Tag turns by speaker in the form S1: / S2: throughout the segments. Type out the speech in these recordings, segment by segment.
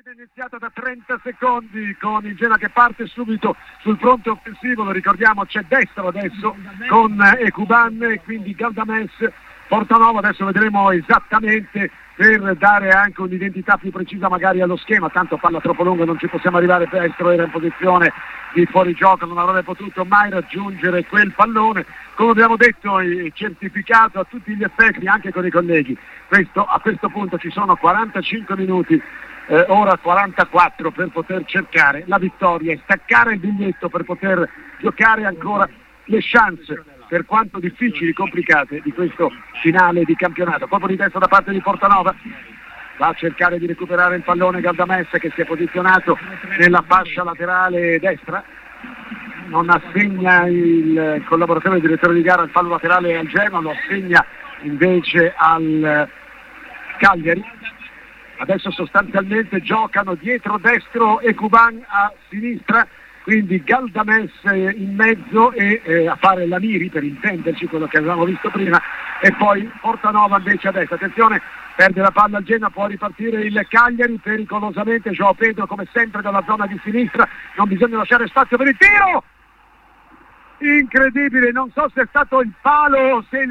S1: partita iniziata da 30 secondi con il Genoa che parte subito sul fronte offensivo, lo ricordiamo, c'è destro adesso con Ekuban e quindi Galdames, Portanova. Adesso vedremo esattamente per dare anche un'identità più precisa magari allo schema, tanto palla troppo lunga non ci possiamo arrivare, Destro era in posizione di fuorigioco, non avrebbe potuto mai raggiungere quel pallone, come abbiamo detto e certificato a tutti gli effetti anche con i colleghi. A questo punto ci sono 45 minuti, ora 44 per poter cercare la vittoria e staccare il biglietto per poter giocare ancora le chance, per quanto difficili, complicate, di questo finale di campionato. Colpo di testa da parte di Portanova, va a cercare di recuperare il pallone Galdames che si è posizionato nella fascia laterale destra, non assegna il collaboratore del direttore di gara il fallo laterale al Genoa, lo assegna invece al Cagliari. Adesso sostanzialmente giocano dietro Destro e Ekuban a sinistra, quindi Galdames in mezzo e a fare la Miri, per intenderci, quello che avevamo visto prima, e poi Portanova invece a destra. Attenzione, perde la palla al Genoa, può ripartire il Cagliari pericolosamente, João Pedro come sempre dalla zona di sinistra, non bisogna lasciare spazio per il tiro, incredibile, non so se è stato il palo o se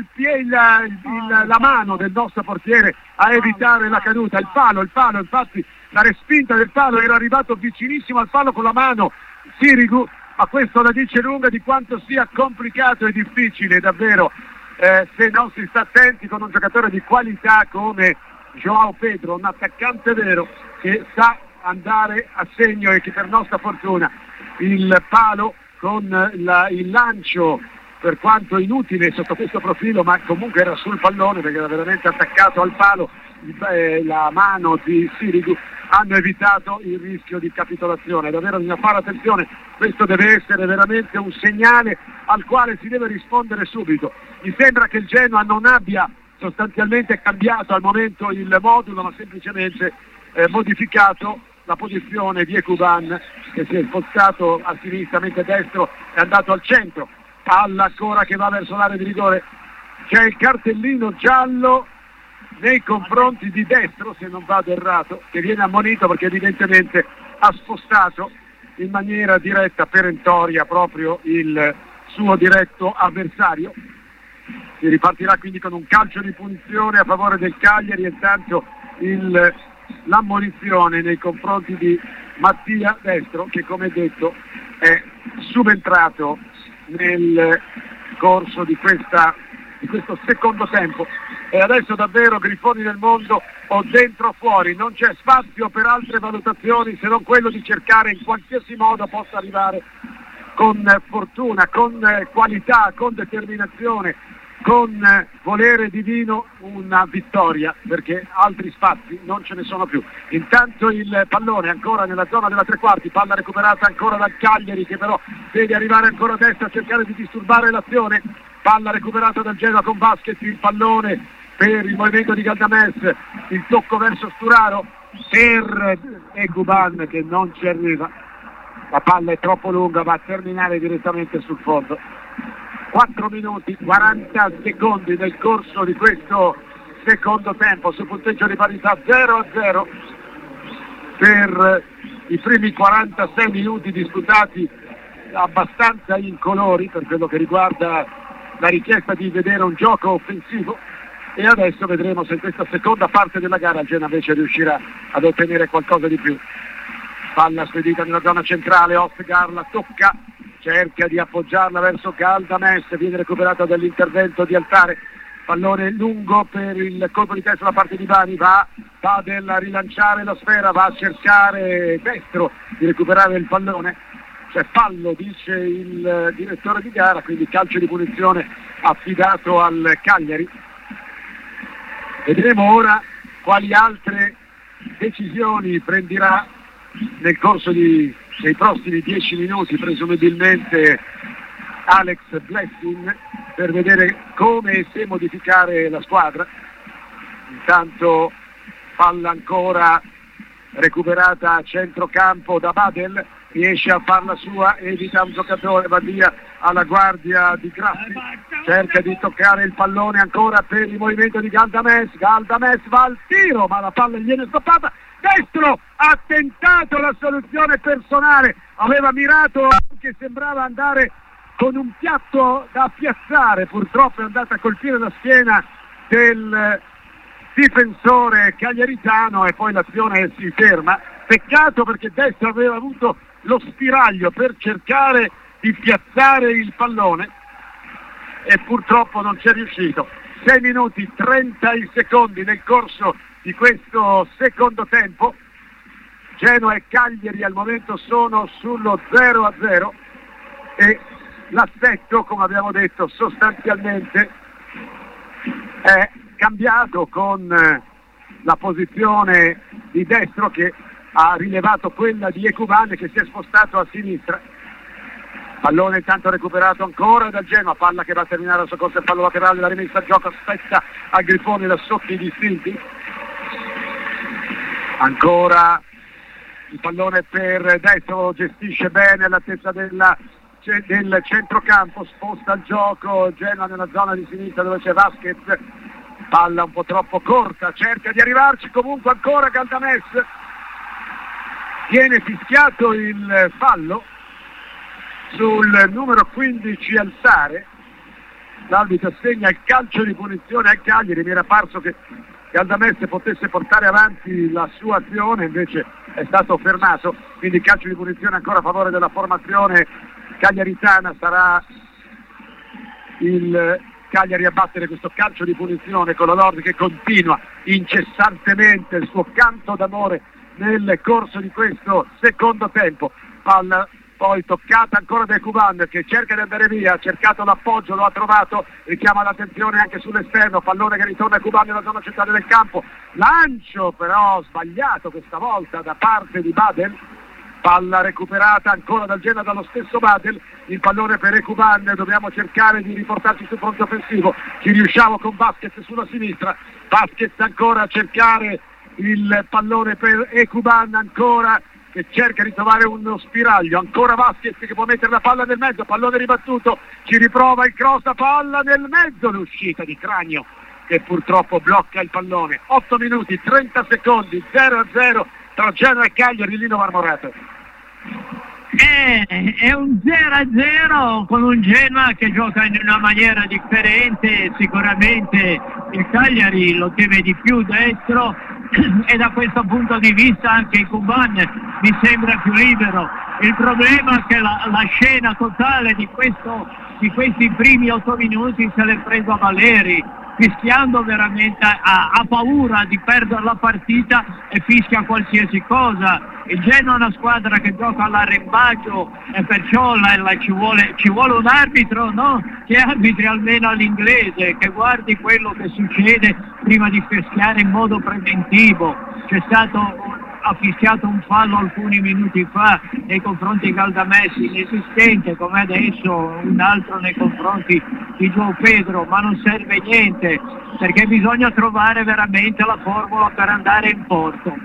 S1: la mano del nostro portiere a evitare la caduta. Il palo, infatti la respinta del palo, era arrivato vicinissimo al palo con la mano Sirigu, ma questo la dice lunga di quanto sia complicato e difficile davvero se non si sta attenti con un giocatore di qualità come João Pedro, un attaccante vero che sa andare a segno e che per nostra fortuna il palo con il lancio, per quanto inutile sotto questo profilo, ma comunque era sul pallone perché era veramente attaccato al palo, la mano di Sirigu, hanno evitato il rischio di capitolazione. Davvero bisogna fare attenzione, questo deve essere veramente un segnale al quale si deve rispondere subito. Mi sembra che il Genoa non abbia sostanzialmente cambiato al momento il modulo, ma semplicemente modificato la posizione di Ekuban, che si è spostato a sinistra mentre Destro è andato al centro. Palla ancora che va verso l'area di rigore, c'è il cartellino giallo nei confronti di Destro, se non vado errato, che viene ammonito perché evidentemente ha spostato in maniera diretta, perentoria, proprio il suo diretto avversario. Si ripartirà quindi con un calcio di punizione a favore del Cagliari, e intanto l'ammonizione nei confronti di Mattia Destro, che come detto è subentrato nel corso di questo secondo tempo. E adesso davvero, Grifoni del mondo, o dentro o fuori, non c'è spazio per altre valutazioni se non quello di cercare in qualsiasi modo possa arrivare con fortuna, con qualità, con determinazione, con volere divino una vittoria, perché altri spazi non ce ne sono più. Intanto il pallone ancora nella zona della tre quarti, palla recuperata ancora dal Cagliari, che però deve arrivare ancora a destra a cercare di disturbare l'azione. Palla recuperata dal Genoa con Vasquez, il pallone per il movimento di Galdames, il tocco verso Sturaro per Ekuban che non ci arriva, la palla è troppo lunga, va a terminare direttamente sul fondo. 4 minuti 40 secondi nel corso di questo secondo tempo, su punteggio di parità 0-0 per i primi 46 minuti disputati, abbastanza incolori per quello che riguarda la richiesta di vedere un gioco offensivo, e adesso vedremo se in questa seconda parte della gara il Genoa invece riuscirà ad ottenere qualcosa di più. Palla spedita nella zona centrale, Oscar la tocca, cerca di appoggiarla verso Galdames, viene recuperata dall'intervento di Altare, pallone lungo per il colpo di testa da parte di Bani, va Badel a rilanciare la sfera, va a cercare Destro di recuperare il pallone, c'è fallo dice il direttore di gara, quindi calcio di punizione affidato al Cagliari. Vedremo ora quali altre decisioni prenderà nel corso dei prossimi 10 minuti presumibilmente Alex Blessing, per vedere come e se modificare la squadra. Intanto palla ancora recuperata a centrocampo da Badel, riesce a farla sua, evita un giocatore, va via alla guardia di Grassi, cerca di toccare il pallone ancora per il movimento di Galdames va al tiro, ma la palla gli viene stoppata, Destro ha tentato la soluzione personale, aveva mirato, che sembrava andare con un piatto da piazzare, purtroppo è andata a colpire la schiena del difensore cagliaritano e poi l'azione si ferma. Peccato perché Destro aveva avuto lo spiraglio per cercare di piazzare il pallone e purtroppo non c'è riuscito. 6 minuti 30 secondi nel corso di questo secondo tempo. Genoa e Cagliari al momento sono sullo 0-0 e l'assetto, come abbiamo detto, sostanzialmente è cambiato, con la posizione di Destro che ha rilevato quella di Ekuban che si è spostato a sinistra. Pallone intanto recuperato ancora dal Genoa, palla che va a terminare la sua corsa, il fallo laterale, la rimessa a gioco, aspetta a Grifoni da sotto i distinti. Ancora il pallone per Destro, gestisce bene all'altezza del centrocampo, sposta il gioco, Genoa nella zona di sinistra dove c'è Vasquez, palla un po' troppo corta, cerca di arrivarci comunque ancora Galdames, viene fischiato il fallo sul numero 15 Alzare, l'arbitro assegna il calcio di punizione al Cagliari. Mi era parso che Galdames potesse portare avanti la sua azione, invece è stato fermato, quindi calcio di punizione ancora a favore della formazione cagliaritana. Sarà il Cagliari a battere questo calcio di punizione con la Lord che continua incessantemente il suo canto d'amore nel corso di questo secondo tempo. Palla poi toccata ancora da Ekuban che cerca di andare via, ha cercato l'appoggio, lo ha trovato, richiama l'attenzione anche sull'esterno, pallone che ritorna a Ekuban nella zona centrale del campo, lancio però sbagliato questa volta da parte di Badel, palla recuperata ancora dal Genoa dallo stesso Badel, il pallone per Ekuban, dobbiamo cercare di riportarci sul fronte offensivo, ci riusciamo con Vasquez sulla sinistra, Vasquez ancora a cercare il pallone per Ekuban, ancora che cerca di trovare uno spiraglio, ancora Vasquez che può mettere la palla nel mezzo, pallone ribattuto, ci riprova il cross, palla nel mezzo, l'uscita di Cragno che purtroppo blocca il pallone. 8 minuti 30 secondi, 0-0 tra Genoa e Cagliari, Lino Marmorato.
S2: È un 0-0 con un Genoa che gioca in una maniera differente, sicuramente il Cagliari lo teme di più Destro e da questo punto di vista anche Ekuban mi sembra più libero. Il problema è che la scena totale di questi primi 8 minuti se l'è preso a Valeri, fischiando veramente, ha paura di perdere la partita e fischia qualsiasi cosa. Il Genoa è una squadra che gioca all'arrembaggio e perciò ci vuole un arbitro, no? Che arbitri almeno all'inglese, che guardi quello che succede prima di fischiare in modo preventivo. Ha fischiato un fallo alcuni minuti fa nei confronti di Galdames inesistente, come adesso un altro nei confronti di João Pedro, ma non serve niente perché bisogna trovare veramente la formula per andare in porto.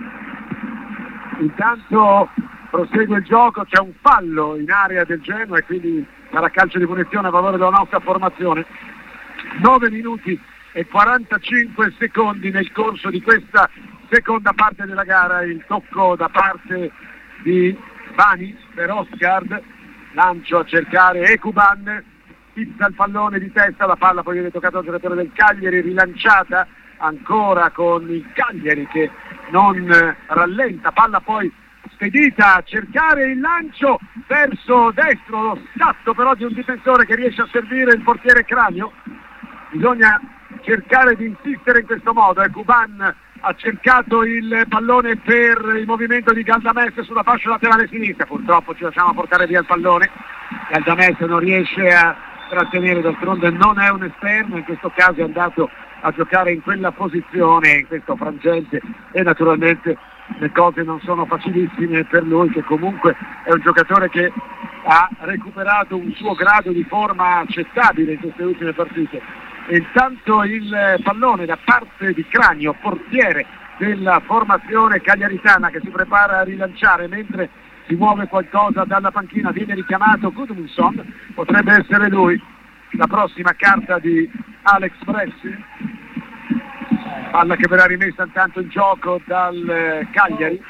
S1: Intanto prosegue il gioco, c'è un fallo in area del Genoa e quindi sarà calcio di punizione a favore della nostra formazione. 9 minuti e 45 secondi nel corso di questa seconda parte della gara, il tocco da parte di Bani per Oscar, lancio a cercare Ekuban, pizza il pallone di testa, la palla poi viene toccata al giocatore del Cagliari, rilanciata ancora con il Cagliari che non rallenta, palla poi spedita a cercare il lancio verso destro, lo scatto però di un difensore che riesce a servire il portiere Cragno. Bisogna cercare di insistere in questo modo. Ekuban ha cercato il pallone per il movimento di Galdames sulla fascia laterale sinistra, purtroppo ci lasciamo portare via il pallone, Galdames non riesce a trattenere, d'altronde non è un esterno, in questo caso è andato a giocare in quella posizione, in questo frangente, e naturalmente le cose non sono facilissime per lui, che comunque è un giocatore che ha recuperato un suo grado di forma accettabile in queste ultime partite. E intanto il pallone da parte di Cragno, portiere della formazione cagliaritana, che si prepara a rilanciare mentre si muove qualcosa dalla panchina, viene richiamato Gudmundsson, potrebbe essere lui la prossima carta di Alex Bressi. palla che verrà rimessa intanto in gioco dal Cagliari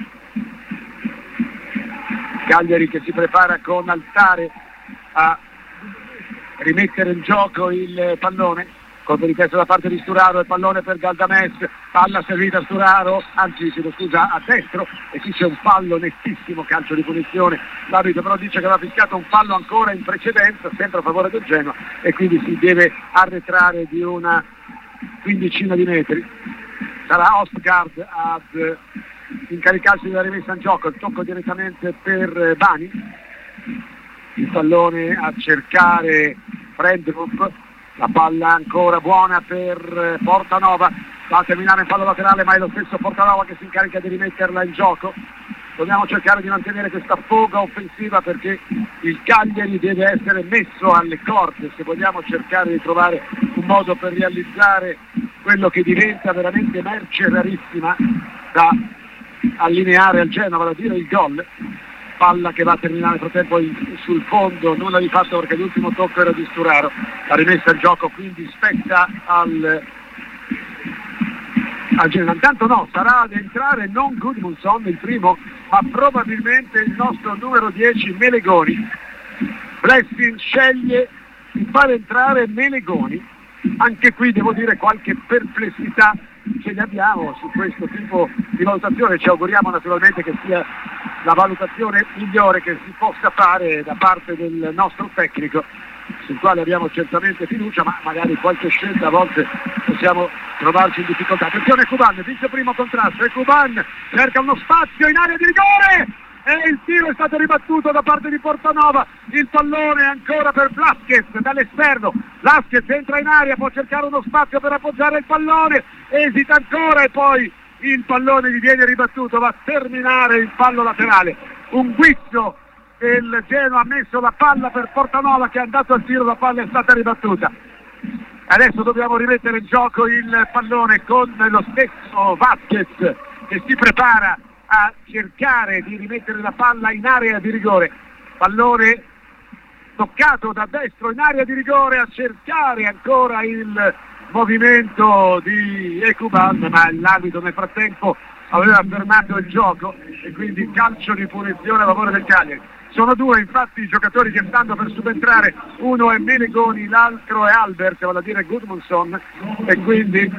S1: che si prepara con Altare a rimettere in gioco il pallone. Colpo di testa da parte di Sturaro, il pallone per Galdames, palla servita a Sturaro, anzi a destro, e qui c'è un fallo nettissimo, calcio di punizione. L'arbitro però dice che aveva fischiato un fallo ancora in precedenza, sempre a favore del Genoa, e quindi si deve arretrare di una quindicina di metri. Sarà Ostgaard ad incaricarsi della rimessa in gioco, il tocco direttamente per Bani, il pallone a cercare Frendrup, la palla ancora buona per Portanova, va a terminare in fallo laterale, ma è lo stesso Portanova che si incarica di rimetterla in gioco. Dobbiamo cercare di mantenere questa foga offensiva perché il Cagliari deve essere messo alle corde se vogliamo cercare di trovare un modo per realizzare quello che diventa veramente merce rarissima da allineare al Genova, vale a dire il gol. Palla che va a terminare nel frattempo sul fondo, nulla di fatto perché l'ultimo tocco era di Sturaro. La rimessa in gioco quindi spetta al Genoa. Intanto no, sarà ad entrare non Gudmundsson il primo, ma probabilmente il nostro numero 10 Melegoni. Blessing sceglie di far entrare Melegoni. Anche qui devo dire qualche perplessità ce ne abbiamo su questo tipo di valutazione, ci auguriamo naturalmente che sia la valutazione migliore che si possa fare da parte del nostro tecnico, sul quale abbiamo certamente fiducia, ma magari qualche scelta a volte possiamo trovarci in difficoltà. Attenzione Cuban, vince il primo contrasto e Cuban cerca uno spazio in area di rigore e il tiro è stato ribattuto da parte di Portanova. Il pallone ancora per Vlasquez dall'esterno, Vlasquez entra in area, può cercare uno spazio per appoggiare il pallone, esita ancora e poi il pallone gli viene ribattuto, va a terminare il fallo laterale. Un guizzo del Genoa ha messo la palla per Portanova che è andato al tiro, la palla è stata ribattuta. Adesso dobbiamo rimettere in gioco il pallone con lo stesso Vázquez che si prepara a cercare di rimettere la palla in area di rigore. Pallone toccato da destro in area di rigore, a cercare ancora il movimento di Ekuban, ma l'arbitro nel frattempo aveva fermato il gioco e quindi calcio di punizione a favore del Cagliari. Sono due infatti i giocatori che stanno per subentrare, uno è Melegoni, l'altro è Albert, vale a dire Gudmundsson, e quindi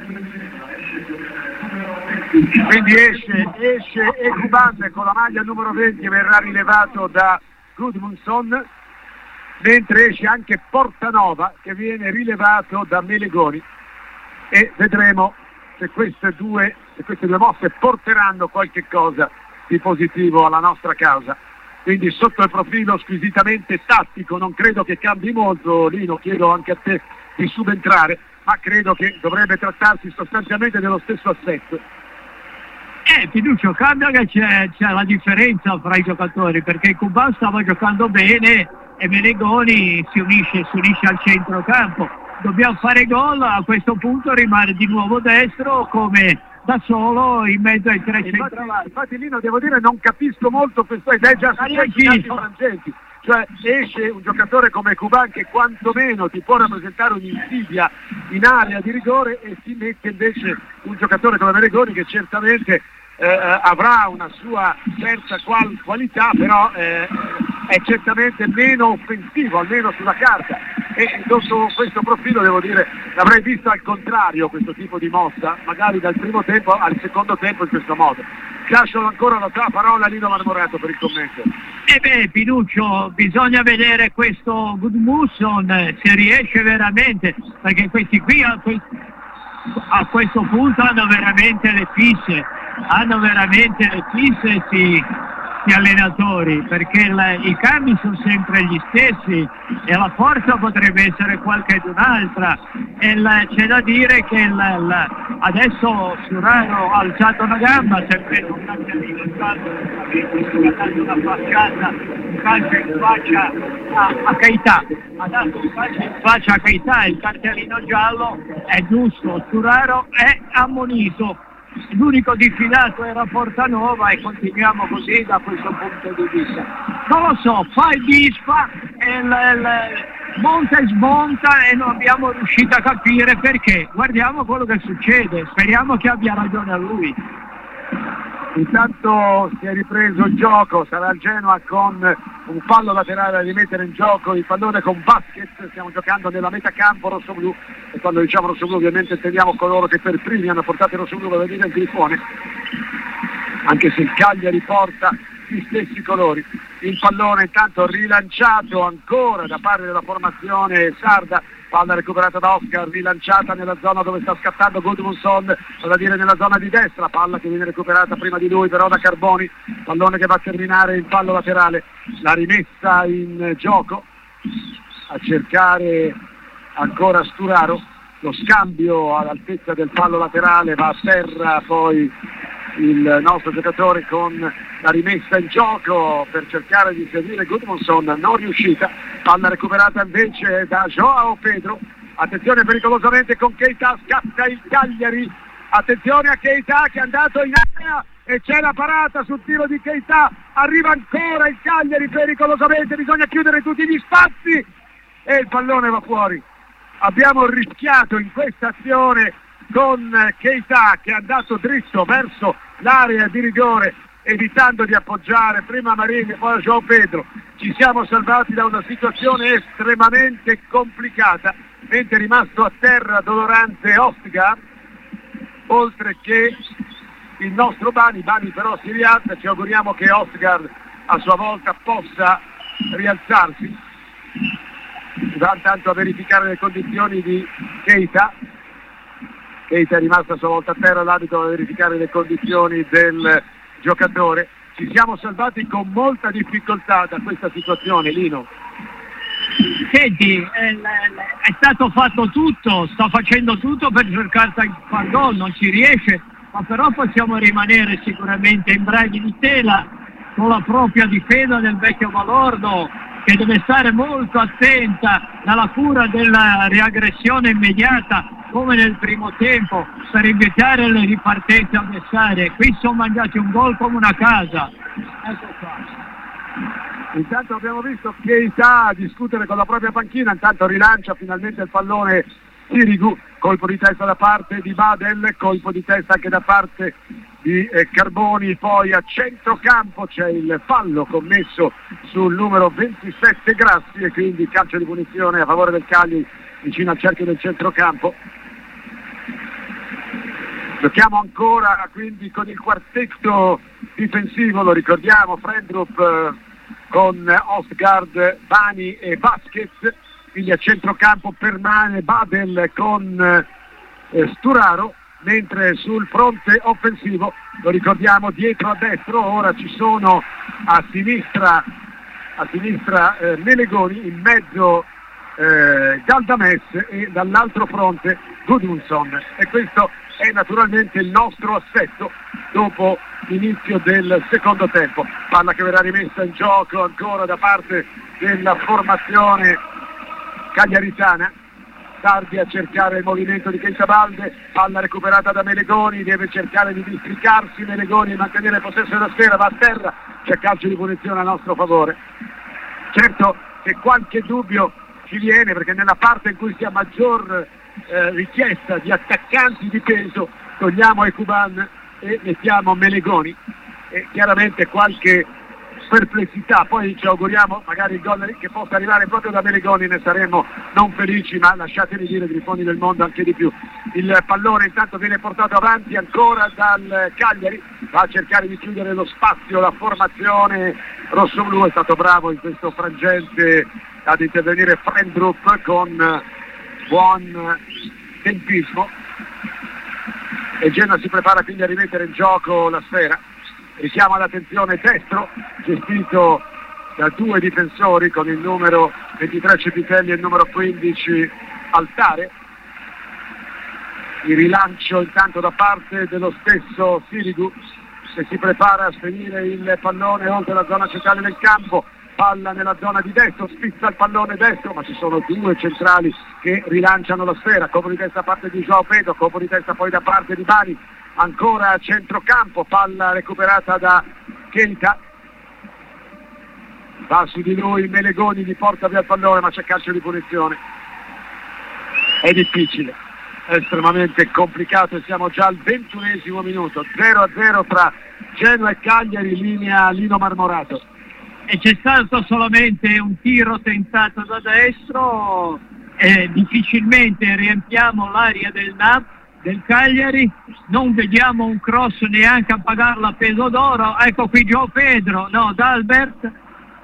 S1: esce Ekuban con la maglia numero 20, verrà rilevato da Gudmundsson, mentre esce anche Portanova che viene rilevato da Melegoni, e vedremo se queste due mosse porteranno qualche cosa di positivo alla nostra causa. Quindi sotto il profilo squisitamente tattico non credo che cambi molto. Lino, chiedo anche a te di subentrare, ma credo che dovrebbe trattarsi sostanzialmente dello stesso assetto.
S2: Fiducio, cambia che c'è la differenza fra i giocatori, perché Cuban stava giocando bene e Melegoni si unisce al centrocampo. Dobbiamo fare gol, a questo punto rimane di nuovo destro come da solo in mezzo ai tre centrali.
S1: Infatti Lino, devo dire, non capisco molto questo, ed è già successo in altri frangenti. Cioè esce un giocatore come Cuban che quantomeno ti può rappresentare un'insidia in area di rigore, e si mette invece un giocatore come Melegoni che certamente avrà una sua certa qualità, però è certamente meno offensivo, almeno sulla carta, e sotto questo profilo devo dire l'avrei visto al contrario questo tipo di mossa, magari dal primo tempo al secondo tempo in questo modo. Lascio ancora la tua parola a Lino Marmorato per il commento.
S2: Pinuccio, bisogna vedere questo Gudmundsson se riesce veramente, perché questi qui a questo punto hanno veramente le fisse gli allenatori, perché i cambi sono sempre gli stessi e la forza potrebbe essere qualcun'altra, e c'è da dire che adesso Sturaro ha alzato una gamba, si è preso un cancelino in faccia, una facciata, un calcio in faccia a Keita, ha dato un calcio in faccia a Keita, il cartellino giallo è giusto, Sturaro è ammonito. L'unico diffidato era Portanova e continuiamo così da questo punto di vista. Non lo so, fa il disfa e monta e smonta e non abbiamo riuscito a capire perché. Guardiamo quello che succede, speriamo che abbia ragione a lui.
S1: Intanto si è ripreso il gioco, sarà il Genoa con un fallo laterale a rimettere in gioco il pallone con Vasquez. Stiamo giocando nella metacampo rossoblu, e quando diciamo rossoblu ovviamente intendiamo coloro che per primi hanno portato il rossoblu a vedere il grifone, anche se il Cagliari porta gli stessi colori. Il pallone intanto rilanciato ancora da parte della formazione sarda, palla recuperata da Oscar, rilanciata nella zona dove sta scattando Gudmundsson, vale a dire nella zona di destra, palla che viene recuperata prima di lui però da Carboni, pallone che va a terminare in fallo laterale, la rimessa in gioco a cercare ancora Sturaro, lo scambio all'altezza del fallo laterale, va a terra poi il nostro giocatore con la rimessa in gioco per cercare di seguire Gudmundsson, non riuscita, palla recuperata invece da Joao Pedro, attenzione pericolosamente con Keita, scatta il Cagliari, attenzione a Keita che è andato in area e c'è la parata sul tiro di Keita, arriva ancora il Cagliari pericolosamente, bisogna chiudere tutti gli spazi e il pallone va fuori. Abbiamo rischiato in questa azione con Keita che è andato dritto verso l'area di rigore evitando di appoggiare prima Marini e poi Joao Pedro. Ci siamo salvati da una situazione estremamente complicata, mentre è rimasto a terra dolorante Osgard, oltre che il nostro Bani però si rialza, ci auguriamo che Osgard a sua volta possa rialzarsi. Va intanto a verificare le condizioni di Keita. Keita è rimasto a sua volta a terra, l'arbitro va a verificare le condizioni del giocatore. Ci siamo salvati con molta difficoltà da questa situazione, Lino.
S2: Senti, è stato fatto tutto, sta facendo tutto per cercare di far gol, non ci riesce, ma però possiamo rimanere sicuramente in braghi di tela con la propria difesa del vecchio Balordo, che deve stare molto attenta alla cura della riaggressione immediata come nel primo tempo per evitare le ripartenze avversarie. Qui sono mangiati un gol come una casa. Ecco qua.
S1: Intanto abbiamo visto Keita discutere con la propria panchina, intanto rilancia finalmente il pallone Sirigu, colpo di testa da parte di Badel, colpo di testa anche da parte di Carboni, poi a centrocampo c'è il fallo commesso sul numero 27 Grassi e quindi calcio di punizione a favore del Cagliari vicino al cerchio del centrocampo. Giochiamo ancora quindi con il quartetto difensivo, lo ricordiamo, Frendrup con Osgard, Bani e Vasquez, quindi a centrocampo permane Badel con Sturaro, mentre sul fronte offensivo, lo ricordiamo, dietro a destro ora ci sono a sinistra Melegoni, in mezzo Galdames e dall'altro fronte Gudmundsson, e questo è naturalmente il nostro assetto dopo l'inizio del secondo tempo. Palla che verrà rimessa in gioco ancora da parte della formazione cagliaritana. Sardi a cercare il movimento di Keita Balde, palla recuperata da Melegoni, deve cercare di districarsi Melegoni e mantenere possesso della sfera, va a terra, c'è calcio di punizione a nostro favore. Certo che qualche dubbio ci viene, perché nella parte in cui si ha maggior richiesta di attaccanti di peso togliamo Ekuban e mettiamo Melegoni, e chiaramente qualche perplessità, poi ci auguriamo magari il gol che possa arrivare proprio da Melegoni, ne saremmo non felici, ma lasciatemi dire grifoni del mondo anche di più. Il pallone intanto viene portato avanti ancora dal Cagliari, va a cercare di chiudere lo spazio la formazione rossoblu, è stato bravo in questo frangente ad intervenire Frendrup con buon tempismo, e Genoa si prepara quindi a rimettere in gioco la sfera. Richiama l'attenzione destro, gestito da due difensori con il numero 23 Cepitelli e il numero 15 Altare. Il rilancio intanto da parte dello stesso Sirigu, che si prepara a spedire il pallone oltre la zona centrale del campo, palla nella zona di destro, spizza il pallone destro, ma ci sono due centrali che rilanciano la sfera, colpo di testa da parte di Joao Pedro, colpo di testa poi da parte di Bani, ancora a centrocampo, palla recuperata da Keita, va su di lui, Melegoni gli porta via il pallone, ma c'è calcio di punizione. È difficile, è estremamente complicato e siamo già al 21esimo minuto, 0-0 tra Genoa e Cagliari, linea Lino Marmorato.
S2: E c'è stato solamente un tiro tentato da destro e difficilmente riempiamo l'area del NAP del Cagliari, non vediamo un cross neanche a pagarlo a peso d'oro. Ecco qui Gio Pedro, no, D'Albert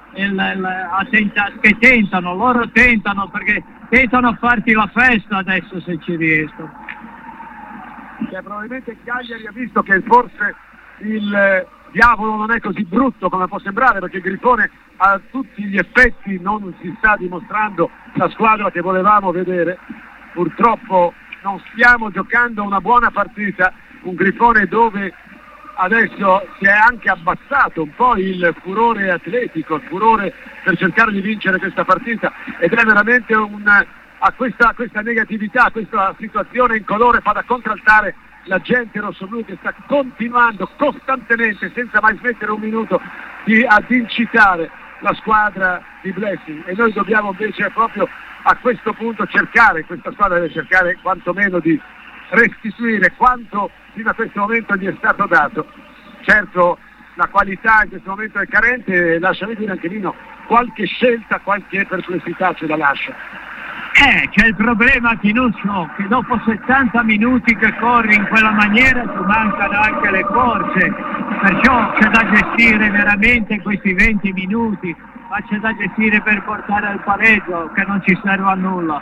S2: che tentano, loro tentano perché tentano a farti la festa adesso se ci riescono.
S1: Probabilmente il Cagliari ha visto che forse il diavolo non è così brutto come può sembrare, perché il Grifone a tutti gli effetti non si sta dimostrando la squadra che volevamo vedere. Purtroppo non stiamo giocando una buona partita, un Grifone dove adesso si è anche abbassato un po' il furore atletico, il furore per cercare di vincere questa partita, ed è veramente a questa negatività, questa situazione incolore fa da contraltare la gente rossoblù che sta continuando costantemente, senza mai smettere un minuto, ad incitare la squadra di Blessing, e noi dobbiamo invece proprio a questo punto cercare, questa squadra deve cercare quantomeno di restituire quanto fino a questo momento gli è stato dato. Certo la qualità in questo momento è carente, lasciami dire anche Nino, qualche scelta, qualche perplessità ce la lascia.
S2: C'è il problema, Tinuccio, che dopo 70 minuti che corri in quella maniera ti mancano anche le forze, perciò c'è da gestire veramente questi 20 minuti, ma c'è da gestire per portare al pareggio, che non ci serve a nulla.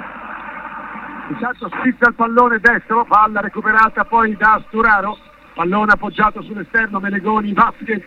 S1: Intanto spizza il pallone destro, palla recuperata poi da Sturaro, pallone appoggiato sull'esterno, Melegoni, Vasquez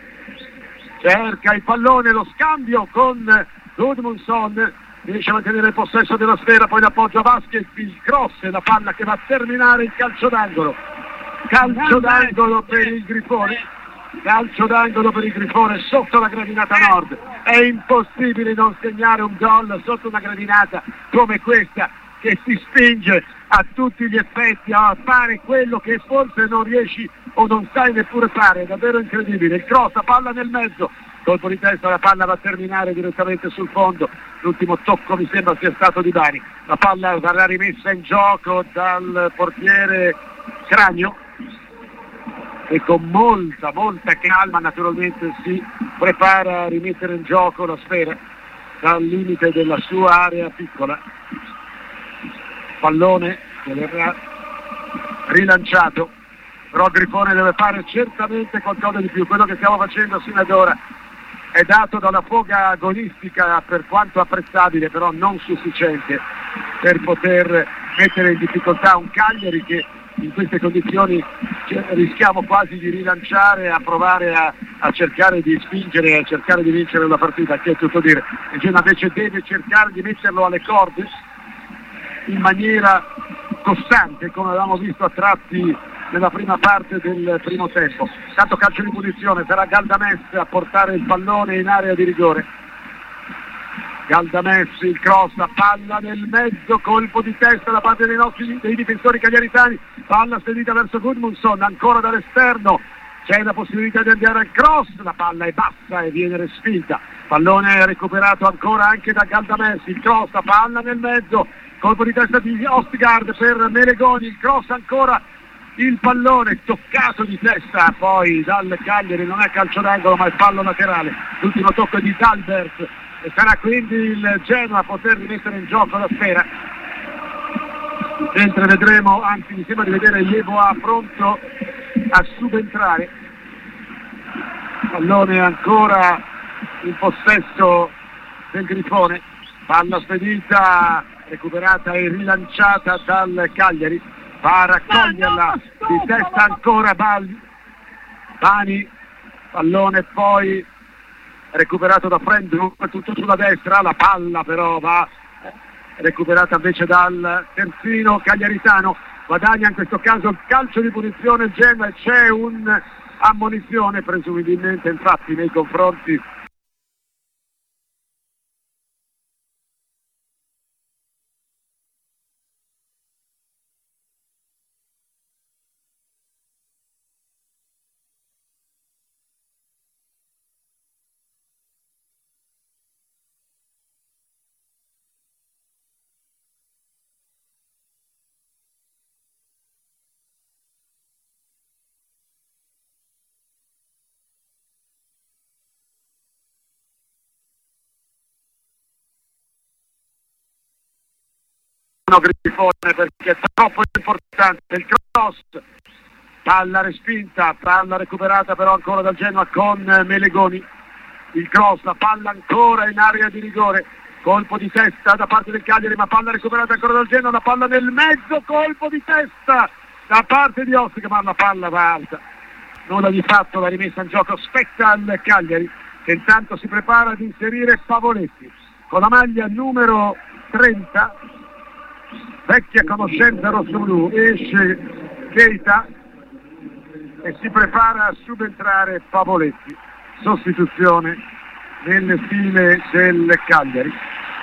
S1: cerca il pallone, lo scambio con Gudmundsson, riesce a mantenere il possesso della sfera, poi l'appoggio a Vasquez, il cross e la palla che va a terminare il calcio d'angolo. Calcio d'angolo per il Grifone, calcio d'angolo per il Grifone sotto la gradinata nord. È impossibile non segnare un gol sotto una gradinata come questa, che ti spinge a tutti gli effetti a fare quello che forse non riesci o non sai neppure fare. È davvero incredibile. Il cross, la palla nel mezzo, colpo di testa, la palla va a terminare direttamente sul fondo. L'ultimo tocco mi sembra sia stato di Bari. La palla verrà rimessa in gioco dal portiere Cragno, e con molta calma naturalmente si prepara a rimettere in gioco la sfera dal limite della sua area piccola. Pallone che verrà rilanciato, però il Grifone deve fare certamente qualcosa di più. Quello che stiamo facendo fino ad ora è dato dalla foga agonistica, per quanto apprezzabile, però non sufficiente per poter mettere in difficoltà un Cagliari che in queste condizioni rischiamo quasi di rilanciare, a provare a cercare di spingere, a cercare di vincere la partita, che è tutto dire. Il Genoa invece deve cercare di metterlo alle corde in maniera costante, come avevamo visto a tratti nella prima parte del primo tempo. Tanto calcio di punizione, sarà Galdames a portare il pallone in area di rigore. Galdames, il cross, palla nel mezzo, colpo di testa da parte dei difensori cagliaritani, palla spedita verso Gudmundsson, ancora dall'esterno, c'è la possibilità di andare al cross, la palla è bassa e viene respinta, pallone recuperato ancora anche da Galdames, il cross, palla nel mezzo, colpo di testa di Ostigard per Melegoni, il cross ancora, il pallone toccato di testa poi dal Cagliari, non è calcio d'angolo ma è fallo laterale, l'ultimo tocco di D'Albert, e sarà quindi il Genoa a poter rimettere in gioco la sfera, mentre vedremo, anzi mi sembra di vedere Yeboah pronto a subentrare. Pallone ancora in possesso del Grifone, palla spedita, recuperata e rilanciata dal Cagliari, va a raccoglierla di testa ancora Bani, pallone poi recuperato da Frendrup, tutto sulla destra, la palla però va recuperata invece dal terzino cagliaritano, guadagna in questo caso il calcio di punizione il Genoa e c'è un'ammonizione presumibilmente infatti nei confronti Grifone perché è troppo importante. Il cross, palla respinta, palla recuperata però ancora dal Genoa con Melegoni. Il cross, la palla ancora in area di rigore, colpo di testa da parte del Cagliari, ma palla recuperata ancora dal Genoa, la palla nel mezzo, colpo di testa da parte di Ostica, ma la palla va alta, nulla di fatto, la rimessa in gioco spetta al Cagliari, che intanto si prepara ad inserire Pavoletti con la maglia numero 30, vecchia conoscenza rossoblu. Esce Keita e si prepara a subentrare Pavoletti, sostituzione nelle file del Cagliari.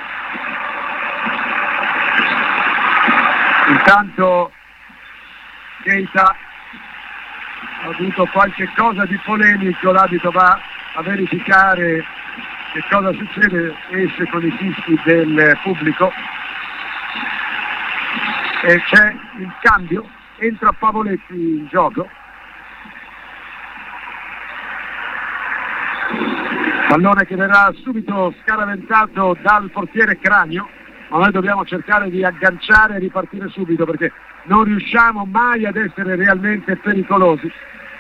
S1: Intanto Keita ha avuto qualche cosa di polemico, l'abito va a verificare che cosa succede, esce con i fischi del pubblico e c'è il cambio, entra Pavoletti in gioco. Pallone che verrà subito scaraventato dal portiere Cranio, ma noi dobbiamo cercare di agganciare e ripartire subito perché non riusciamo mai ad essere realmente pericolosi.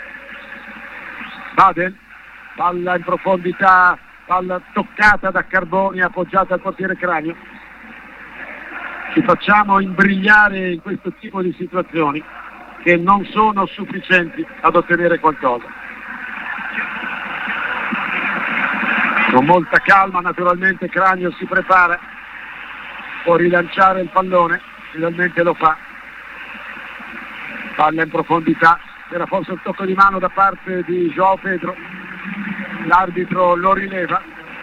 S1: Badel, palla in profondità, palla toccata da Carboni, appoggiata al portiere Cranio. Ci facciamo imbrigliare in questo tipo di situazioni che non sono sufficienti ad ottenere qualcosa. Con molta calma naturalmente Cranio si prepara, può rilanciare il pallone, finalmente lo fa. Palla in profondità, era forse un tocco di mano da parte di João Pedro, l'arbitro lo rileva.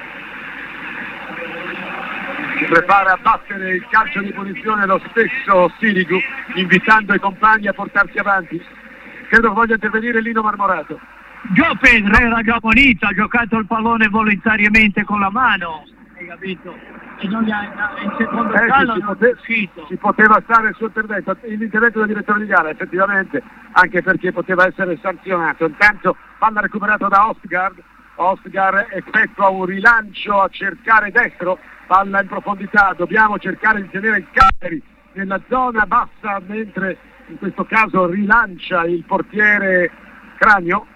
S1: Si prepara a battere il calcio di punizione lo stesso Sirigu, invitando i compagni a portarsi avanti. Credo che voglia intervenire Lino Marmorato.
S2: João Pedro era già bonito, ha giocato il pallone volontariamente con la mano, hai capito? E non in secondo calcio
S1: si poteva stare il suo intervento, l'intervento del direttore di gara effettivamente, anche perché poteva essere sanzionato. Intanto palla recuperata da Ostgaard effettua un rilancio a cercare destro, palla in profondità, dobbiamo cercare di tenere il Cagliari nella zona bassa mentre in questo caso rilancia il portiere Cranio.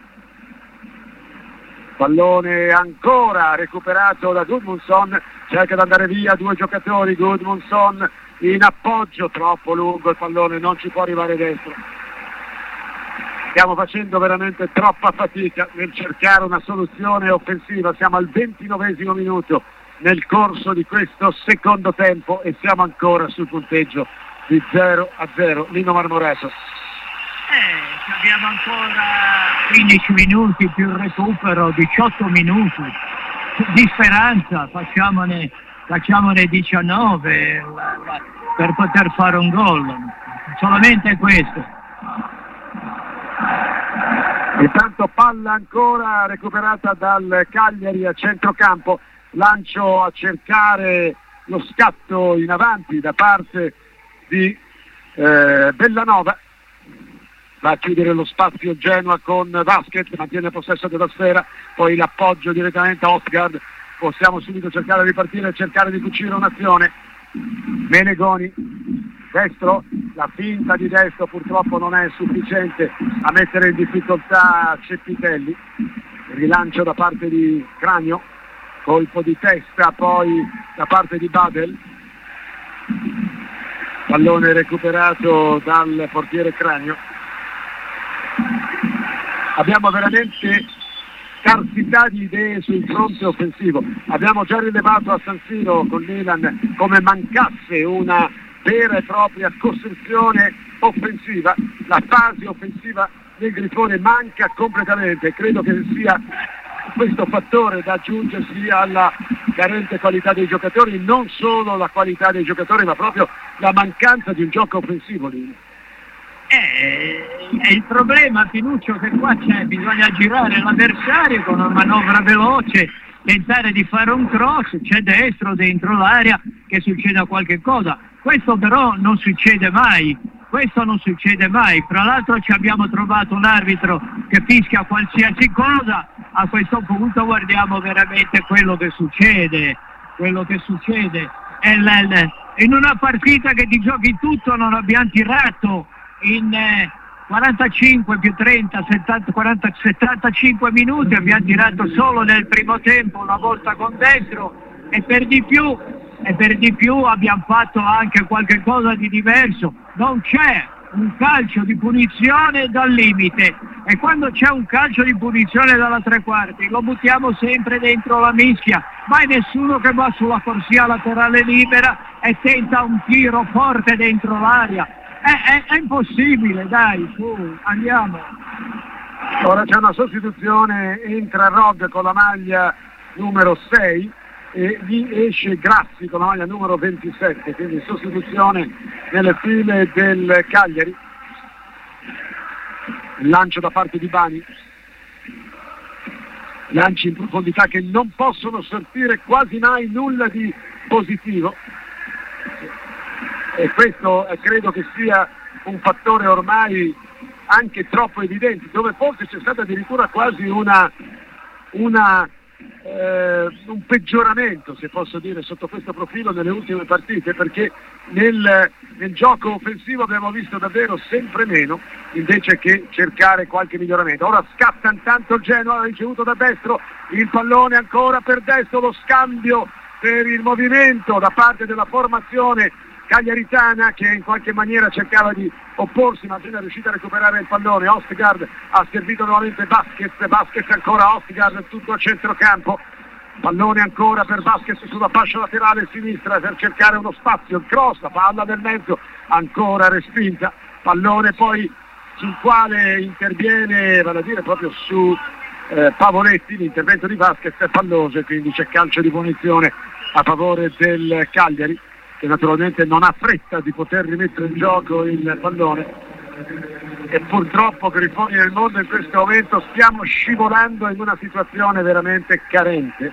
S1: Pallone ancora recuperato da Gudmundsson, cerca di andare via due giocatori, Gudmundsson in appoggio, troppo lungo il pallone, non ci può arrivare dentro. Stiamo facendo veramente troppa fatica nel cercare una soluzione offensiva, siamo al 29esimo minuto nel corso di questo secondo tempo e siamo ancora sul punteggio di 0-0. Lino Marmorato.
S2: Abbiamo ancora 15 minuti più il recupero, 18 minuti di speranza, facciamone 19 per poter fare un gol, solamente questo.
S1: Intanto palla ancora recuperata dal Cagliari a centrocampo, lancio a cercare lo scatto in avanti da parte di Bellanova. Va a chiudere lo spazio Genoa con Vasquez, mantiene possesso della sfera, poi l'appoggio direttamente a Ostgaard, possiamo subito cercare di ripartire e cercare di cucire un'azione. Melegoni, destro, la finta di destro purtroppo non è sufficiente a mettere in difficoltà Ceppitelli, rilancio da parte di Cranio, colpo di testa poi da parte di Badel, pallone recuperato dal portiere Cranio. Abbiamo veramente scarsità di idee sul fronte offensivo, abbiamo già rilevato a San Siro con Milan come mancasse una vera e propria costruzione offensiva, la fase offensiva del Grifone manca completamente, credo che sia questo fattore da aggiungersi alla carente qualità dei giocatori, non solo la qualità dei giocatori ma proprio la mancanza di un gioco offensivo lì.
S2: È il problema, Pinuccio, che qua bisogna girare l'avversario con una manovra veloce, tentare di fare un cross, c'è destro dentro l'area che succeda qualche cosa. Questo però non succede mai, Fra l'altro ci abbiamo trovato un arbitro che fischia qualsiasi cosa, a questo punto guardiamo veramente quello che succede. È in una partita che di giochi tutto non abbiamo tirato in 45 più 30, 75 minuti, abbiamo tirato solo nel primo tempo una volta con destro e per di più abbiamo fatto anche qualche cosa di diverso. Non c'è un calcio di punizione dal limite e quando c'è un calcio di punizione dalla tre quarti lo buttiamo sempre dentro la mischia, mai nessuno che va sulla corsia laterale libera e tenta un tiro forte dentro l'aria. È impossibile, dai, su, andiamo.
S1: Ora c'è una sostituzione, entra Rog con la maglia numero 6 e gli esce Grassi con la maglia numero 27, quindi sostituzione nelle file del Cagliari. Il lancio da parte di Bani, lanci in profondità che non possono sortire quasi mai nulla di positivo, e questo credo che sia un fattore ormai anche troppo evidente, dove forse c'è stata addirittura quasi un peggioramento, se posso dire, sotto questo profilo nelle ultime partite, perché nel gioco offensivo abbiamo visto davvero sempre meno invece che cercare qualche miglioramento. Ora scatta intanto il Genoa, ha ricevuto da destro il pallone ancora per destro, lo scambio per il movimento da parte della formazione cagliaritana che in qualche maniera cercava di opporsi, ma non è riuscita a recuperare il pallone. Ostgaard ha servito nuovamente Vasquez ancora Ostgaard, tutto a centrocampo, pallone ancora per Vasquez sulla fascia laterale sinistra per cercare uno spazio, il cross, la palla nel mezzo ancora respinta, pallone poi sul quale interviene, vale a dire proprio su Pavoletti, l'intervento di Vasquez è falloso e quindi c'è calcio di punizione a favore del Cagliari, che naturalmente non ha fretta di poter rimettere in gioco il pallone, e purtroppo per i fuori del mondo in questo momento stiamo scivolando in una situazione veramente carente,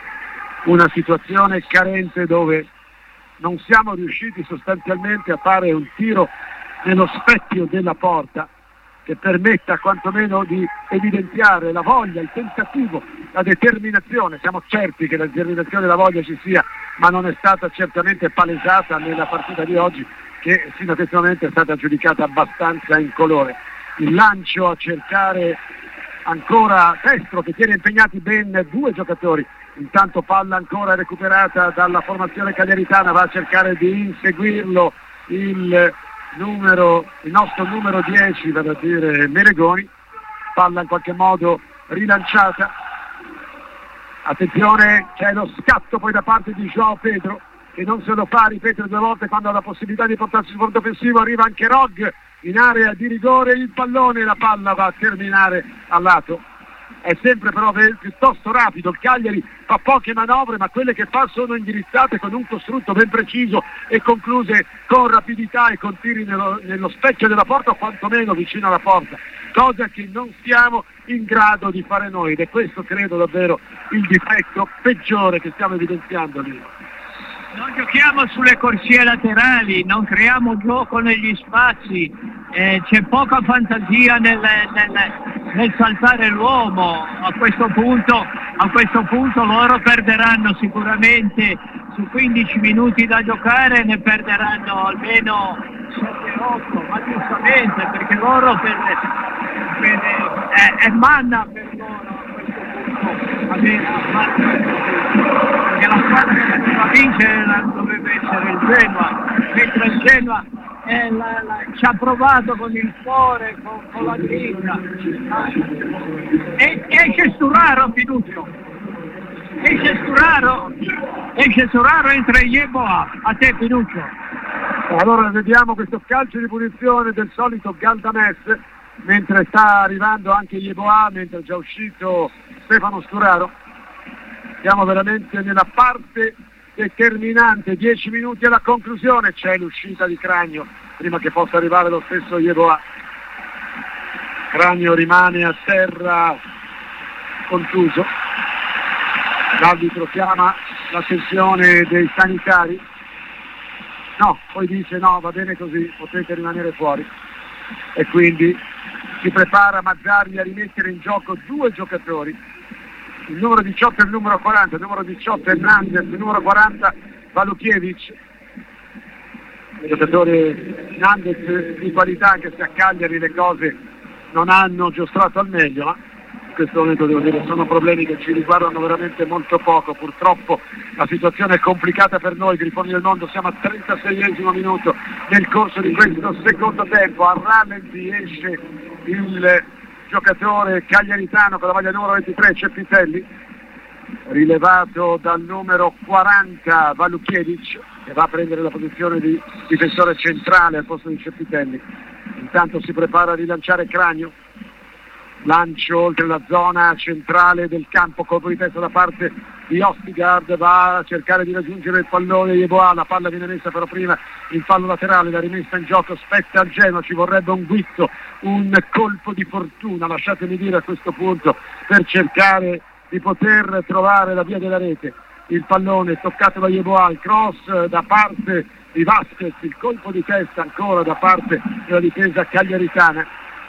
S1: dove non siamo riusciti sostanzialmente a fare un tiro nello specchio della porta che permetta quantomeno di evidenziare la voglia, il tentativo, la determinazione. Siamo certi che la determinazione e la voglia ci sia, ma non è stata certamente palesata nella partita di oggi, che fino a questo momento è stata giudicata abbastanza incolore. Il lancio a cercare ancora destro, che tiene impegnati ben due giocatori, intanto palla ancora recuperata dalla formazione cagliaritana, va a cercare di inseguirlo il nostro numero 10, vale a dire Melegoni, palla in qualche modo rilanciata, attenzione, c'è lo scatto poi da parte di João Pedro che non se lo fa ripetere due volte quando ha la possibilità di portarsi sul fronte offensivo. Arriva anche Rog in area di rigore, il pallone, la palla va a terminare al lato. È sempre però piuttosto rapido, il Cagliari fa poche manovre, ma quelle che fa sono indirizzate con un costrutto ben preciso e concluse con rapidità e con tiri nello specchio della porta o quantomeno vicino alla porta, cosa che non siamo in grado di fare noi, ed è questo credo davvero il difetto peggiore che stiamo evidenziando lì.
S2: Non giochiamo sulle corsie laterali, non creiamo gioco negli spazi, c'è poca fantasia nel saltare l'uomo. A questo punto loro perderanno sicuramente su 15 minuti da giocare, ne perderanno almeno 7-8, ma giustamente, perché loro è manna per loro a questo punto che la squadra che doveva vincere doveva essere il Genoa, mentre il Genoa ci ha provato con il cuore, con la grinta. Esce Sturaro, Fiducio, esce Sturaro, entra Yeboah. A te, Fiducio.
S1: Allora vediamo questo calcio di punizione del solito Galdames, mentre sta arrivando anche Yeboah, mentre è già uscito Stefano Sturaro. Siamo veramente nella parte determinante, 10 minuti alla conclusione, c'è l'uscita di Cragno prima che possa arrivare lo stesso Yeboah. Cragno rimane a terra contuso, l'arbitro chiama l'attenzione dei sanitari, no, poi dice no, va bene così, potete rimanere fuori, e quindi si prepara Mazzarri a rimettere in gioco due giocatori, il numero 18 e il numero 40, il numero 18 Hernandez, il numero 40 Valukiewicz, il giocatore Nandez di qualità, anche se a Cagliari le cose non hanno giostrato al meglio, ma in questo momento devo dire sono problemi che ci riguardano veramente molto poco. Purtroppo la situazione è complicata per noi Grifoni del Mondo, siamo al 36esimo minuto nel corso di questo secondo tempo. A rallenti esce il giocatore cagliaritano con la maglia numero 23 Cepitelli, rilevato dal numero 40 Valukiewicz, che va a prendere la posizione di difensore centrale al posto di Cepitelli. Intanto si prepara a rilanciare Cragno, lancio oltre la zona centrale del campo, colpo di testa da parte di Ostigard, va a cercare di raggiungere il pallone Yeboah, la palla viene messa però prima in fallo laterale, la rimessa in gioco spetta al Genoa, ci vorrebbe un guizzo, un colpo di fortuna, lasciatemi dire a questo punto, per cercare di poter trovare la via della rete. Il pallone toccato da Yeboah, il cross da parte di Vasquez, il colpo di testa ancora da parte della difesa cagliaritana.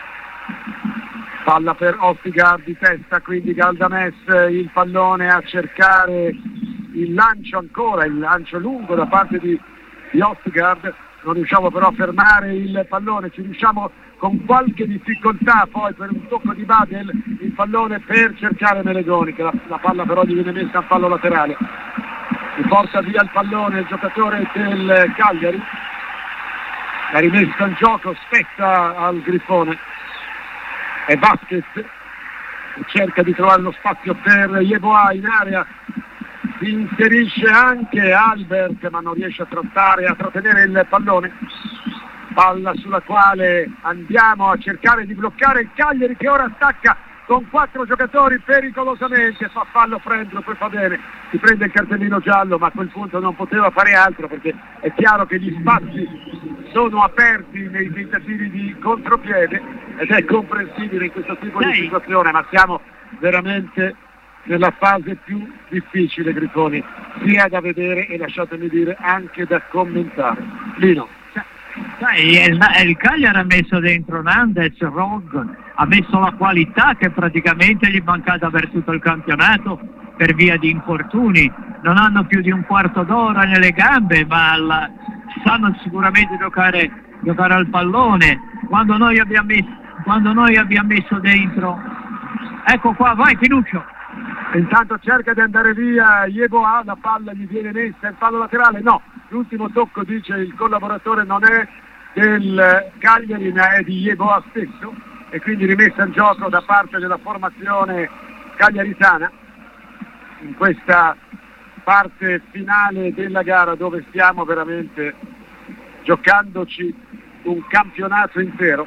S1: Palla per Ostigard di testa, quindi Galdames, il pallone a cercare il lancio ancora, il lancio lungo da parte di Ostigard, non riusciamo però a fermare il pallone, ci riusciamo con qualche difficoltà poi per un tocco di Badel, il pallone per cercare Melegoni, che la palla però gli viene messa a fallo laterale. Si porta via il pallone il giocatore del Cagliari, la rimessa in gioco spetta al Grifone. E Vasquez cerca di trovare lo spazio per Yeboah in area, si inserisce anche Albert ma non riesce a trattenere il pallone, palla sulla quale andiamo a cercare di bloccare il Cagliari, che ora attacca con 4 giocatori pericolosamente, fa fallo Frendrup, poi fa bene, si prende il cartellino giallo, ma a quel punto non poteva fare altro perché è chiaro che gli spazi sono aperti nei tentativi di contropiede ed è comprensibile in questo tipo di situazione, ma siamo veramente nella fase più difficile, Grifoni, sia da vedere e lasciatemi dire anche da commentare. Lino.
S2: Il Cagliari ha messo dentro Nandez, Rog, ha messo la qualità che praticamente gli è mancata per tutto il campionato per via di infortuni, non hanno più di un quarto d'ora nelle gambe, ma sanno sicuramente giocare al pallone. Quando noi abbiamo messo dentro, ecco qua, vai Pinuccio.
S1: Intanto cerca di andare via Yeboah, la palla gli viene messa in fallo laterale, no, l'ultimo tocco, dice il collaboratore, non è del Cagliari ma è di Yeboah stesso, e quindi rimessa in gioco da parte della formazione cagliaritana in questa parte finale della gara, dove stiamo veramente giocandoci un campionato intero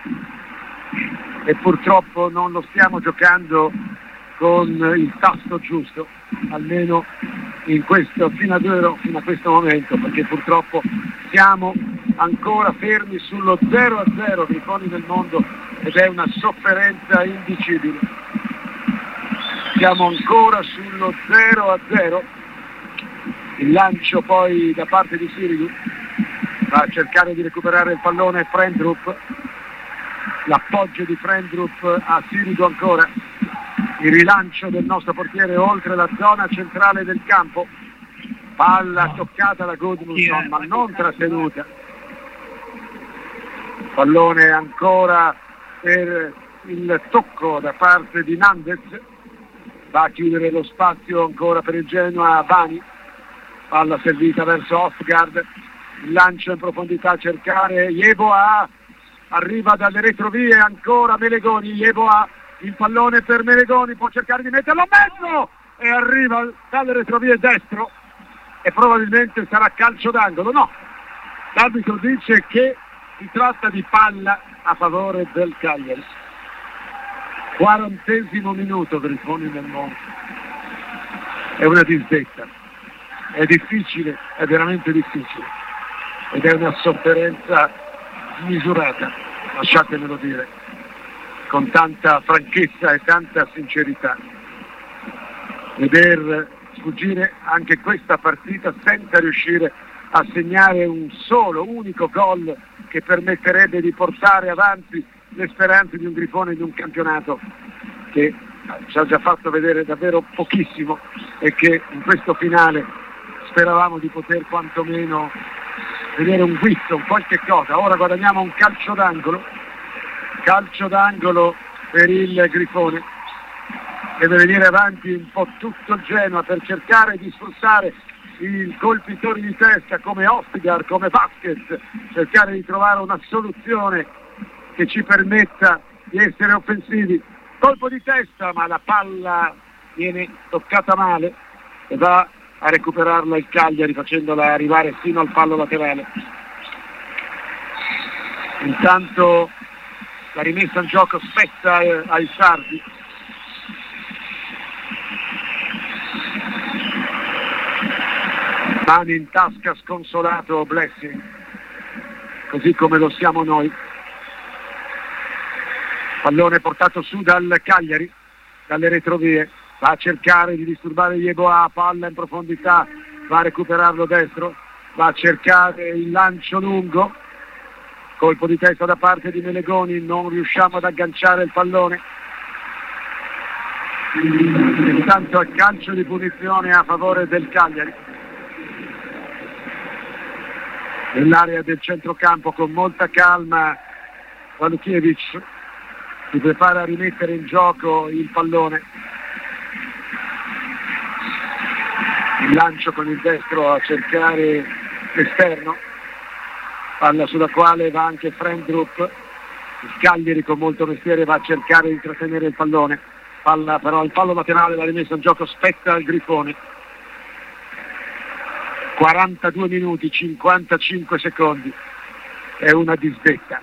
S1: e purtroppo non lo stiamo giocando con il tasto giusto, almeno fino a questo momento, perché purtroppo siamo ancora fermi sullo 0-0 Grifoni del Mondo ed è una sofferenza indicibile. Siamo ancora sullo 0-0, il lancio poi da parte di Sirigu, va a cercare di recuperare il pallone Frendrup, l'appoggio di Frendrup a Sirigu ancora, il rilancio del nostro portiere oltre la zona centrale del campo, palla toccata da Gudmundsson ma non trattenuta, pallone ancora per il tocco da parte di Nandez, va a chiudere lo spazio ancora per il Genoa Bani, palla servita verso Ostigard, il lancio in profondità a cercare Yeboah, arriva dalle retrovie ancora Melegoni, Yeboah, il pallone per Melegoni, può cercare di metterlo a mezzo e arriva dalle retrovie destro e probabilmente sarà calcio d'angolo. No, l'arbitro dice che si tratta di palla a favore del Cagliari. 40° minuto Grifoni del Mondo, è una disdetta, è difficile, è veramente difficile ed è una sofferenza smisurata, lasciatemelo dire con tanta franchezza e tanta sincerità, veder sfuggire anche questa partita senza riuscire a segnare un solo, unico gol che permetterebbe di portare avanti le speranze di un Grifone in un campionato che ci ha già fatto vedere davvero pochissimo e che in questo finale speravamo di poter quantomeno vedere un guizzo, un qualche cosa. Ora guadagniamo un calcio d'angolo per il Grifone, deve venire avanti un po' tutto il Genoa per cercare di sfruttare i colpitori di testa come Ostigar, come Vasquez, cercare di trovare una soluzione che ci permetta di essere offensivi. Colpo di testa, ma la palla viene toccata male e va a recuperarla il Cagliari facendola arrivare fino al fallo laterale. Intanto la rimessa in gioco spetta ai sardi. Mani in tasca, sconsolato Blessing, così come lo siamo noi. Pallone portato su dal Cagliari, dalle retrovie, va a cercare di disturbare Yeboah, palla in profondità, va a recuperarlo destro, va a cercare il lancio lungo, colpo di testa da parte di Melegoni, non riusciamo ad agganciare il pallone. Intanto a calcio di punizione a favore del Cagliari. Nell'area del centrocampo con molta calma Walukiewicz si prepara a rimettere in gioco il pallone. Il lancio con il destro a cercare l'esterno, palla sulla quale va anche Frendrup. Il Cagliari con molto mestiere va a cercare di trattenere il pallone, palla però al fallo laterale, la rimessa in gioco spetta al Grifone. 42 minuti, 55 secondi, è una disdetta.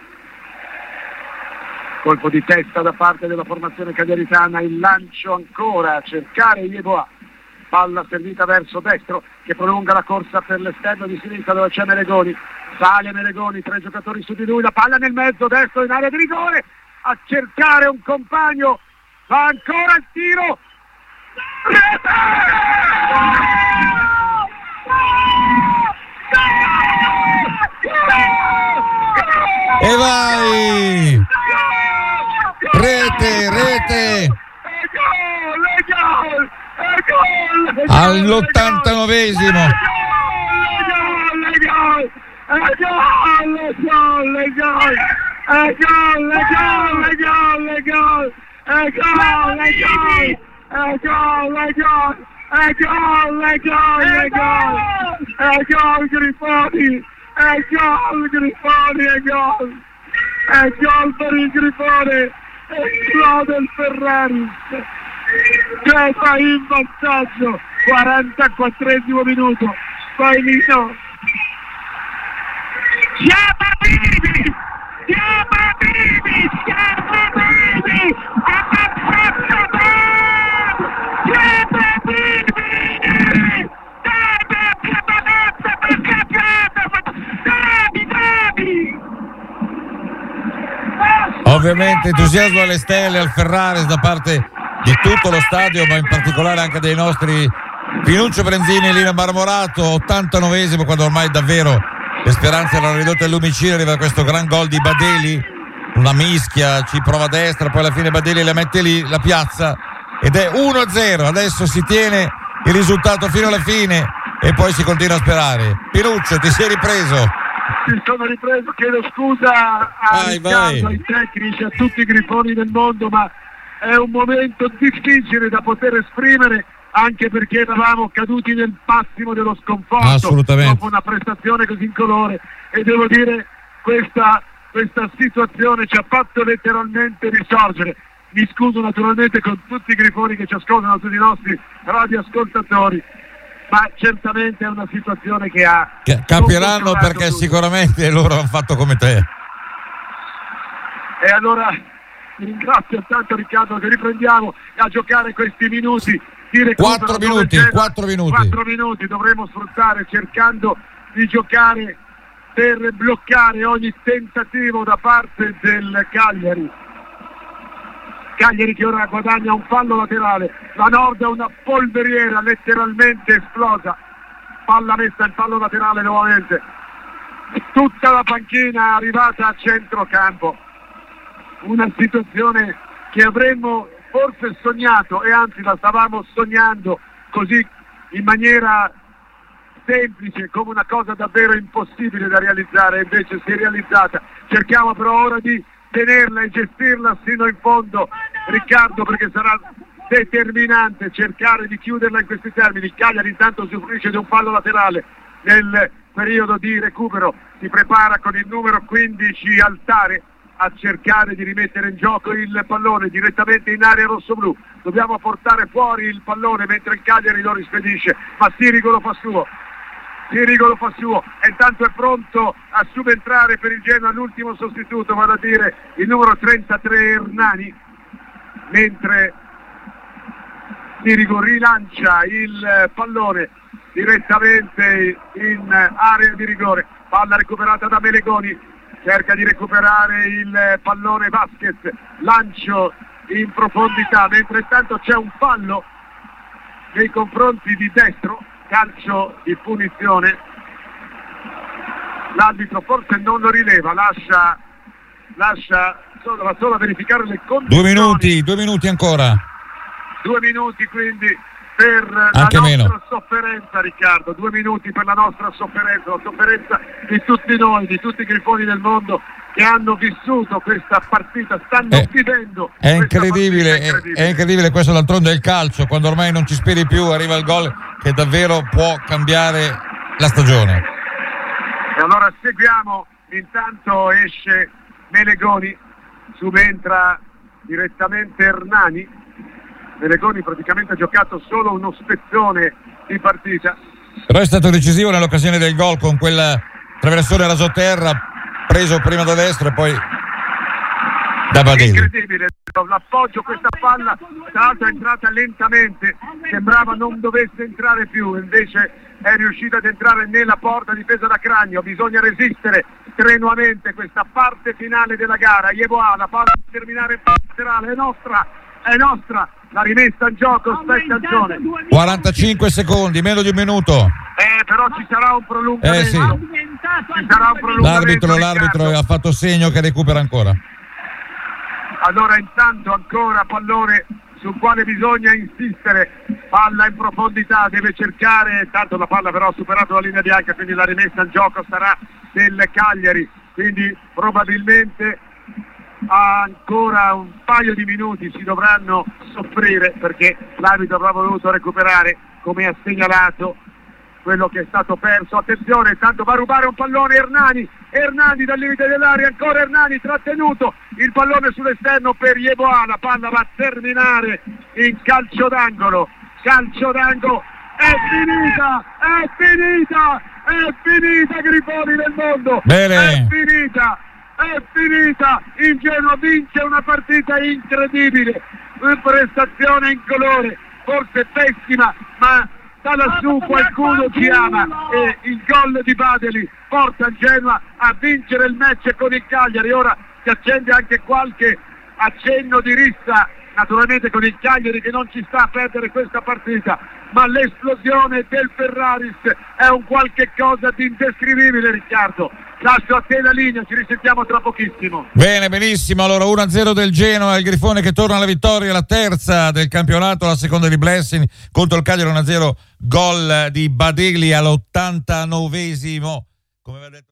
S1: Colpo di testa da parte della formazione cagliaritana, il lancio ancora a cercare Yeboah, palla servita verso destro che prolunga la corsa per l'esterno di sinistra dove c'è Melegoni, sale Melegoni, 3 giocatori su di lui, la palla nel mezzo, destro in area di rigore, a cercare un compagno, va ancora il tiro,
S3: e vai! Rete! All'89esimo.
S1: È gol per il Grifone, esplode il Ferraris, Genoa in vantaggio, 44esimo minuto, Paolino. Siamo vivi!
S3: Ovviamente entusiasmo alle stelle, al Ferraris da parte di tutto lo stadio, ma in particolare anche dei nostri Pinuccio Brenzini e Lino Marmorato. 89esimo, quando ormai davvero le speranze erano ridotte al lumicino, arriva questo gran gol di Badeli, una mischia, ci prova a destra, poi alla fine Badeli la mette lì, la piazza, ed è 1-0. Adesso si tiene il risultato fino alla fine e poi si continua a sperare. Pinuccio, ti sei ripreso?
S1: Mi sono ripreso, chiedo scusa ai tecnici, a tutti i grifoni del mondo, ma è un momento difficile da poter esprimere, anche perché eravamo caduti nel massimo dello sconforto dopo una prestazione così incolore, e devo dire questa situazione ci ha fatto letteralmente risorgere. Mi scuso naturalmente con tutti i grifoni che ci ascoltano, tutti i nostri radioascoltatori, ma certamente è una situazione che
S3: capiranno, perché sicuramente loro hanno fatto come te.
S1: E allora vi ringrazio tanto, Riccardo, che riprendiamo a giocare questi minuti di recupero.
S3: 4 minuti
S1: dovremo sfruttare, cercando di giocare per bloccare ogni tentativo da parte del Cagliari che ora guadagna un fallo laterale. La Nord è una polveriera letteralmente esplosa, palla messa in fallo laterale nuovamente, tutta la panchina arrivata a centrocampo. Una situazione che avremmo forse sognato, e anzi la stavamo sognando così in maniera semplice, come una cosa davvero impossibile da realizzare, invece si è realizzata. Cerchiamo però ora di tenerla e gestirla sino in fondo, Riccardo, perché sarà determinante cercare di chiuderla in questi termini. Il Cagliari intanto usufruisce di un fallo laterale nel periodo di recupero, si prepara con il numero 15 Altare a cercare di rimettere in gioco il pallone direttamente in area rossoblù. Dobbiamo portare fuori il pallone mentre il Cagliari lo rispedisce, ma Sirico lo fa suo e intanto è pronto a subentrare per il Genoa l'ultimo sostituto, vale a dire il numero 33 Hernani, mentre Sirico rilancia il pallone direttamente in area di rigore. Palla recuperata da Melegoni, cerca di recuperare il pallone Vasquez, lancio in profondità, mentre intanto c'è un fallo nei confronti di Destro, calcio di punizione. L'arbitro forse non lo rileva, lascia solo a verificare le condizioni.
S3: 2 minuti ancora.
S1: 2 minuti quindi per
S3: anche
S1: la nostra
S3: meno
S1: sofferenza, Riccardo, 2 minuti per la nostra sofferenza, la sofferenza di tutti noi, di tutti i grifoni del mondo che hanno vissuto questa partita, stanno vivendo.
S3: È incredibile questo, d'altronde è il calcio, quando ormai non ci speri più arriva il gol che davvero può cambiare la stagione.
S1: E allora seguiamo, intanto esce Melegoni, subentra direttamente Hernani. Melegoni praticamente ha giocato solo uno spezzone di partita.
S3: Però è stato decisivo nell'occasione del gol con quel traversone rasoterra preso prima da destra e poi da Badini.
S1: Incredibile, l'appoggio, questa palla tra l'altro è entrata lentamente, sembrava non dovesse entrare più, invece è riuscita ad entrare nella porta difesa da Cragno. Bisogna resistere strenuamente questa parte finale della gara. Yeboah, la palla per terminare in laterale, è nostra, la rimessa in gioco Stazione.
S3: 45 secondi, meno di un minuto.
S1: Però ci sarà un prolungamento.
S3: Sì.
S1: Ci sarà un prolungamento.
S3: L'arbitro ha fatto segno che recupera ancora.
S1: Allora intanto ancora pallone sul quale bisogna insistere, palla in profondità, deve cercare, tanto la palla però ha superato la linea bianca, quindi la rimessa in gioco sarà del Cagliari, quindi probabilmente ancora un paio di minuti si dovranno soffrire, perché l'arbitro avrà voluto recuperare, come ha segnalato, quello che è stato perso. Attenzione, intanto va a rubare un pallone Hernani dal limite dell'area, ancora Hernani trattenuto, il pallone sull'esterno per Yeboah, la palla va a terminare in calcio d'angolo, è finita Grifoni del mondo,
S3: bene.
S1: È finita, il Genoa vince una partita incredibile, una prestazione incolore, forse pessima, ma da lassù qualcuno ci ama e il gol di Badeli porta il Genoa a vincere il match con il Cagliari. Ora si accende anche qualche accenno di rissa, naturalmente con il Cagliari che non ci sta a perdere questa partita, ma l'esplosione del Ferraris è un qualche cosa di indescrivibile, Riccardo. Lascio a te la linea, ci risentiamo tra pochissimo.
S3: Bene, benissimo. Allora 1-0 del Genoa, il Grifone che torna alla vittoria, la terza del campionato, la seconda di Blessing contro il Cagliari 1-0, gol di Badegli all'89esimo. Come aveva detto